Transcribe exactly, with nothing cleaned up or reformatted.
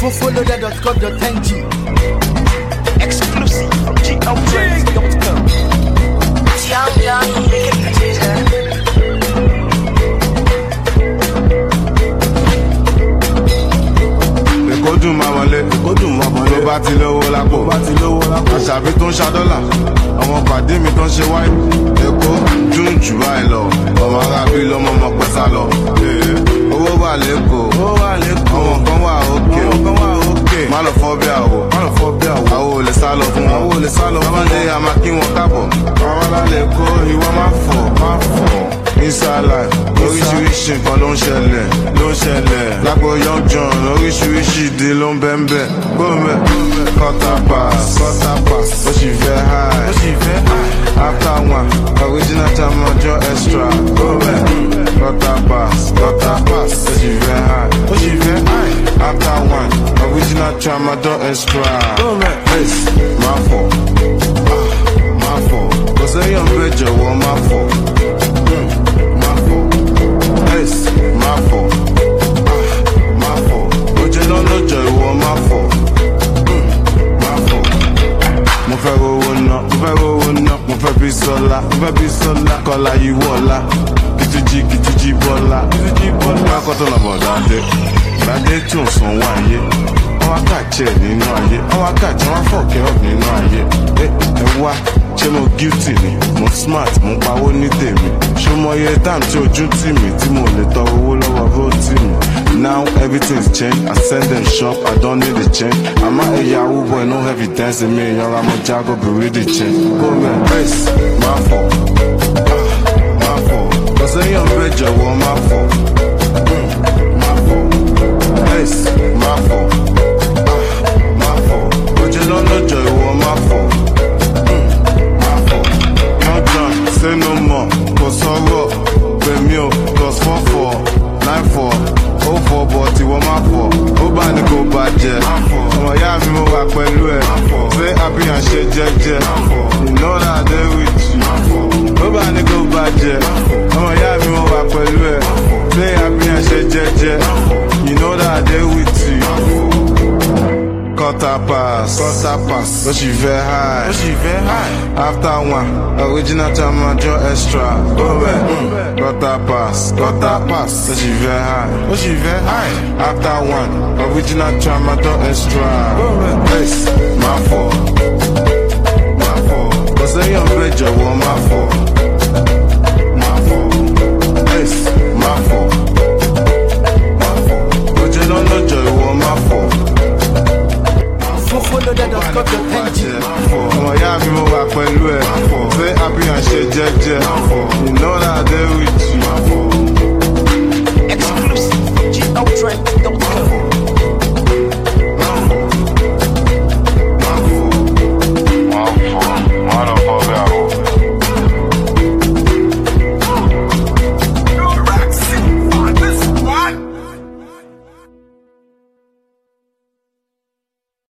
Fofoloda dot com dot n g. Exclusive from G L Praise dot com. Young, young, make it producer. Èkó dùn máa wọlé, èkó dùn máa wọlé. Tó bá ti lówó lápò, bá ti lówó lápò. Àṣàbí tó ń ṣa dọ́là, àwọn pàdé mi tó ń ṣe wáyé. Èkó dùn jù báyìí lọ, ọmọ arábí lọmọ ọmọ pẹ́sà lọ. Owó wà lẹ́kọ̀ọ́, owó wà lẹ́kọ̀ọ́. Àwọn kan wà òkè, àwọn kan wà òkè. Má lọ fọ́ bí àwọ̀, má lọ fọ́ bí àwọ̀. Àwọn ò lè sá lọ fún wọn, àwọn ò lè sá lọ fún wọn. Bábá ní a máa kí wọn káàbọ̀. Àwọn alálẹ̀ kó ìwọ máa fọ̀, máa fọ̀. Inside life, oríṣiríṣi nǹkan ló ń ṣẹlẹ̀, ló ń ṣẹlẹ̀. Lápò Young John, oríṣiríṣi ìdí ló ń bẹ́ ń bẹ́. Gómẹ̀, quarter pass, quarter pass. Ó sì fẹ́ high, ó sì fẹ́ high. After one, original time ọjọ́ extra. Gómẹ̀, quarter pass, quarter pass. Ó sì fẹ́ high, ó sì fẹ́ high. After one, original time ọjọ́ extra. Gómẹ̀, ace, máa fọ̀, máa fọ̀. Kò sẹ́yìn bẹ́ẹ̀ jọ̀wọ́ máa fọ̀. Yes, máa fọ̀, máa fọ̀. Ojú náà lọ́jọ́ ìwọ máa fọ̀, máa fọ̀. Mo fẹ́ rówó ná, mo fẹ́ rówó ná. Mo fẹ́ bí sọ́lá, mo fẹ́ bí sọ́lá. Kọ́lá yìí wọ̀lá, kìtìjì kìtìjì bọ́lá. Kìtìjì bọ́lá. Bákọ́tọ̀ làbọ̀ dáadé, dáadé tí ò sàn wá ayé. Wọ́n wá kàjẹ́ nínú ayé, wọ́n wá kàjẹ́ wọ́n fọ̀kẹ́ ọ̀ nínú ayé. Ẹ wá. Ṣé mo guilty ni? Mo smart, mo pawó ní tèmi. Ṣé mo yẹ time tí ojú tì mí tí mo lè tọrọ owó lọ́wọ́ rótì mi? Now everything's changed, I send them shop, I don't need a change. Àmọ́ ẹ̀yà owó boy no evidence mi ìyanra mo jágó bèrè the change. Gómẹ̀ race máa fọ̀, máa fọ̀. Kọ̀sẹ́yìn bẹ́ẹ̀ jọ̀wọ́ máa fọ̀, máa fọ̀. Race máa fọ̀, máa fọ̀. Ojú lọ́nà jọ ìwọ máa fọ̀. Say no more, kò sọ̀rọ̀, pèmí o, plus four four, nine four, oh four but ìwọ máa fọ̀, ó bá ní kò bàjẹ́, ọmọ ìyá mi mo wà pẹ̀lú ẹ̀, ṣé àbíyàn ṣe jẹ́jẹ́, you know that I dey with you, ó bá ní kò bàjẹ́, ọmọ ìyá mi mo wà pẹ̀lú ẹ̀, ṣé àbíyàn ṣe jẹ́jẹ́, you know that I dey with you. Quarter pass, quarter pass. Ó sì fẹ́ high, ó sì fẹ́ high. After one, original time ọjọ́ extra. Gómẹ̀, quarter pass, quarter pass. Ó sì fẹ́ high, ó sì fẹ́ high. After one, original time ọjọ́ extra. Gómẹ̀, ace, máa fọ̀, máa fọ̀. Kò sẹ́yìn bẹ́ẹ̀ jọ̀wọ́ máa fọ̀, máa fọ̀. Ace, máa fọ̀, máa fọ̀. Ojú náà lọ́jọ́ ìwọ máa fọ̀. Fofoloda dot com dot n g. Ọmọ ìyá mi mo wà pẹ̀lú ẹ̀, ṣé àbíyàn ṣe jẹ́jẹ́, you know that I dey